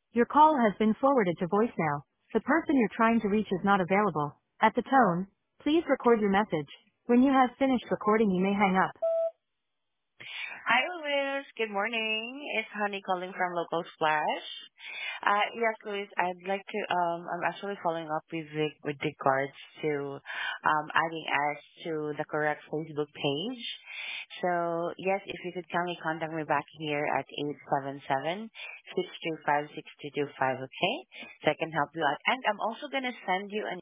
Your call has been forwarded to voicemail. The person you're trying to reach is not available. At the tone, please record your message. When you have finished recording, you may hang up. Hi, Louis. Good morning. It's Honey calling from Local Splash. Yes, Louis, I'd like to, I'm actually following up with regards to adding us to the correct Facebook page. So, yes, if you could kindly contact me back here at 877-625-6225, okay? So I can help you out. And I'm also going to send you an